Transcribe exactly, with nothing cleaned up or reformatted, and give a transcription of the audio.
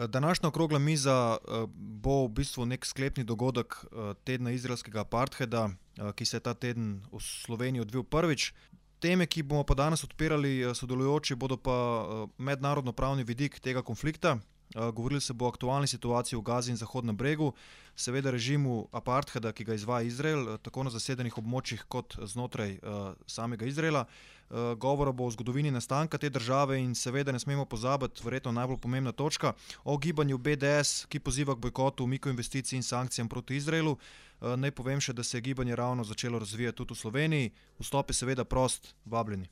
Današnja okrogla miza bo v bistvu neki sklepni dogodek tedna izraelskega apartheida, ki se je ta teden v Sloveniji odvil prvič. Teme, ki bomo pa danes odpirali sodelujoči, bodo pa mednarodnopravni vidik tega konflikta. Govorilo se bo o aktualni situaciji v Gazi in Zahodnem bregu, seveda režimu apartheida, ki ga izvaja Izrael, tako na zasedenih območjih kot znotraj samega Izraela. Govora bo o zgodovini nastanka te države in seveda ne smemo pozabiti, verjetno najbolj pomembna točka, o gibanju B D S, ki poziva k bojkotu, umiku investicij in sankcijam proti Izraelu. Naj povem še, da se je gibanje ravno začelo razvijati tudi v Sloveniji. Vstop je seveda prost, vabljeni.